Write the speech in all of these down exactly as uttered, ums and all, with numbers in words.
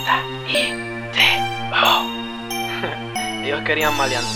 I T O. Ellos querían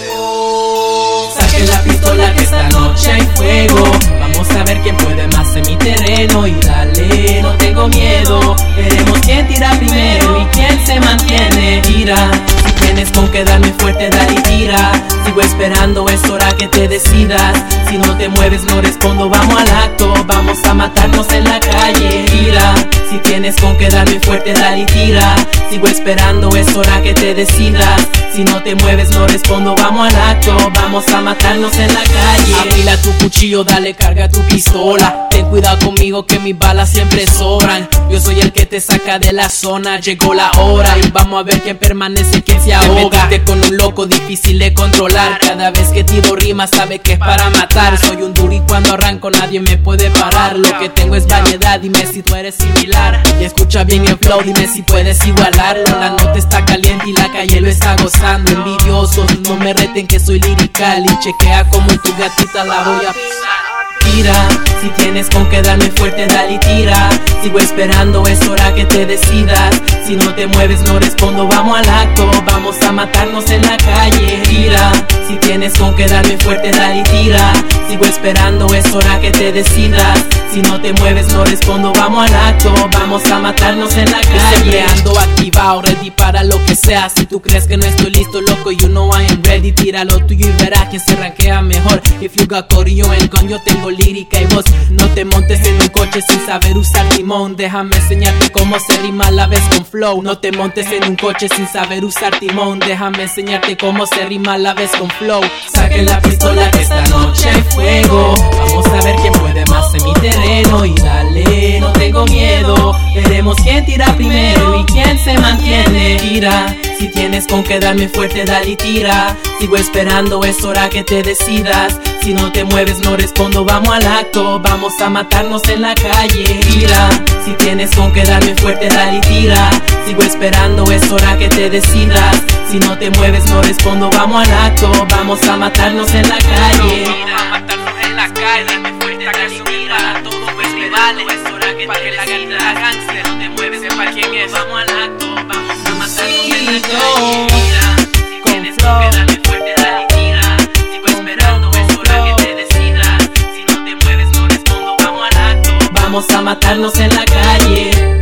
maleanteo. Saquen la pistola que esta noche hay fuego. Vamos a ver quién puede más en mi terreno. Y dale, no tengo miedo. Veremos quién tira primero y quién se mantiene. Tira, si tienes con que darme fuerte, dale y tira. Sigo esperando, es hora que te decidas. Si no te mueves no respondo, vamos al acto. Vamos a matarnos en la calle. Tira, si tienes con que darme fuerte, dale y tira. Sigo esperando, es hora que te decidas. Si no te mueves no respondo, vamos al acto. Vamos a matarnos en la calle. Afila tu cuchillo, dale, carga tu pistola. Ten cuidado conmigo que mis balas siempre sobran. Yo soy el que te saca de la zona. Llegó la hora y vamos a ver quién permanece, quién se ahoga. Te metiste con un loco difícil de controlar. Cada vez que tiro rimas sabe que es para matar. Soy un duro y cuando arranco nadie me puede parar. Lo que tengo es variedad, dime si tú eres similar. Y escucha bien el flow, dime si puedes igualarlo. La nota está caliente y la calle lo está gozando. Envidiosos, no me reten que soy lirical. Y chequea como tu gatita la voy a pisar. Tira, si tienes con que darme fuerte, dale y tira. Sigo esperando, es hora que te decidas. Si no te mueves no respondo, vamos al acto. Vamos a matarnos en la calle. Tira, si tienes con que darme fuerte, dale y tira. Sigo esperando, es hora que te decidas. Si no te mueves no respondo, vamos al acto. Vamos a matarnos en la calle. Siempre ando activado, ready para lo que sea. Si tú crees que no estoy listo, loco, you know I am ready. Tira lo tuyo y verás quién se ranquea mejor. If you got corillo and gun, yo tengo lírica y voz. No te montes en un coche sin saber usar timón. Déjame enseñarte cómo se rima a la vez con flow. No te montes en un coche sin saber usar timón. Déjame enseñarte cómo se rima a la vez con flow. Saquen la pistola que esta noche hay fuego. Vamos a ver quién puede más en mi terreno. Y dale, no tengo miedo. Veremos quién tira primero y quién se mantiene. Tira, si tienes con que darme fuerte, dale y tira. Sigo esperando, es hora que te decidas. Si no te mueves no respondo, vamos al acto. Vamos a matarnos en la calle. Tira, si tienes con que darme fuerte, dale y tira. Sigo esperando, es hora que te decidas. Si no te mueves no respondo, vamos al acto. Vamos a matarnos en la calle. Vamos a matarnos en la calle. Darme fuerte, dale y tira. A todos mis rivales, es hora que te decidas. Si no te mueves, sepa quién es. Vamos al acto, vamos a matarnos en la calle. Tira, si tienes con que darme fuerte, dale y tira. Sigo esperando, es hora que te decidas. Si no te mueves no respondo, vamos al acto. Vamos a matarnos en la calle.